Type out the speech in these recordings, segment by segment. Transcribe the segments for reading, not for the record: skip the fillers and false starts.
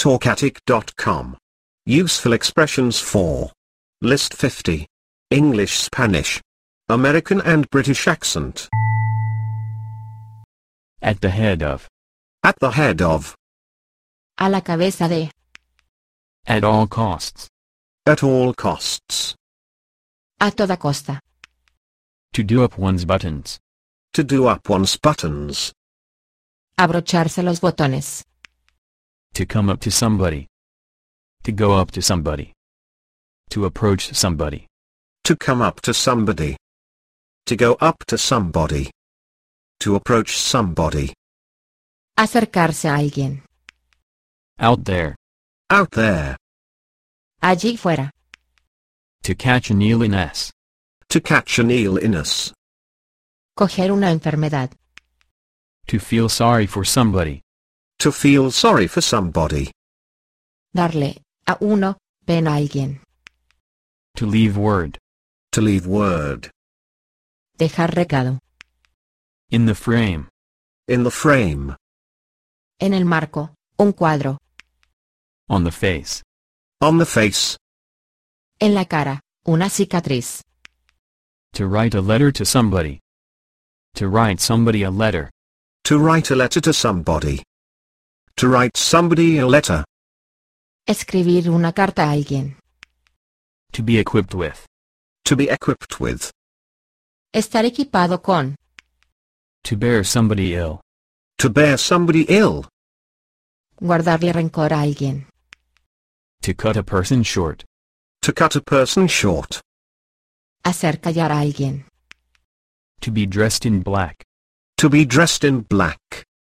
talkatic.com. Useful expressions for List 50. English, Spanish, American and British accent. At the head of. At the head of. A la cabeza de. At all costs. At all costs. A toda costa. To do up one's buttons. To do up one's buttons. Abrocharse los botones. To come up to somebody. To go up to somebody. To approach somebody. To come up to somebody. To go up to somebody. To approach somebody. Acercarse a alguien. Out there. Out there. Allí fuera. To catch an illness. To catch an illness. Coger una enfermedad. To feel sorry for somebody. To feel sorry for somebody. Darle, a uno, pena a alguien. To leave word. To leave word. Dejar recado. In the frame. In the frame. En el marco, un cuadro. On the face. On the face. En la cara, una cicatriz. To write a letter to somebody. To write somebody a letter. To write a letter to somebody. To write somebody a letter. Escribir una carta a alguien. To be equipped with. To be equipped with. Estar equipado con. To bear somebody ill. To bear somebody ill. Guardarle rencor a alguien. To cut a person short. To cut a person short. Hacer callar a alguien. To be dressed in black. To be dressed in black.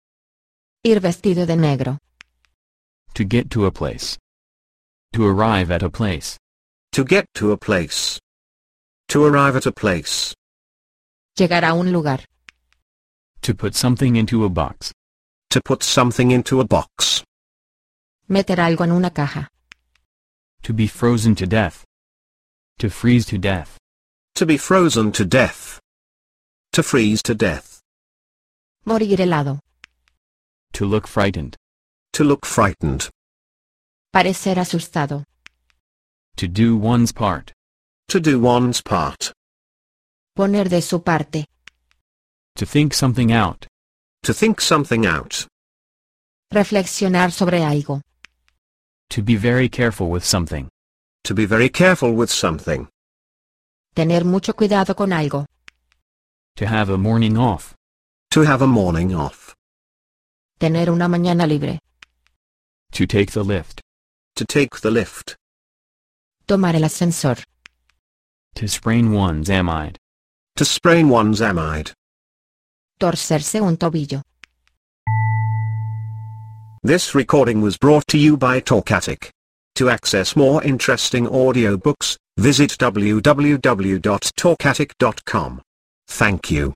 Ir vestido de negro. To get to a place. To arrive at a place. To get to a place. To arrive at a place. Llegar a un lugar. To put something into a box. To put something into a box. Meter algo en una caja. To be frozen to death. To freeze to death. To be frozen to death. To freeze to death. Morir helado. To look frightened. To look frightened. Parecer asustado. To do one's part. To do one's part. Poner de su parte. To think something out. To think something out. Reflexionar sobre algo. To be very careful with something. To be very careful with something. Tener mucho cuidado con algo. To have a morning off. To have a morning off. Tener una mañana libre. To take the lift. To take the lift. Tomar el ascensor. To sprain one's amide. To sprain one's amide. Torcerse un tobillo. This recording was brought to you by Talkatic. To access more interesting audiobooks, visit www.talkatic.com. Thank you.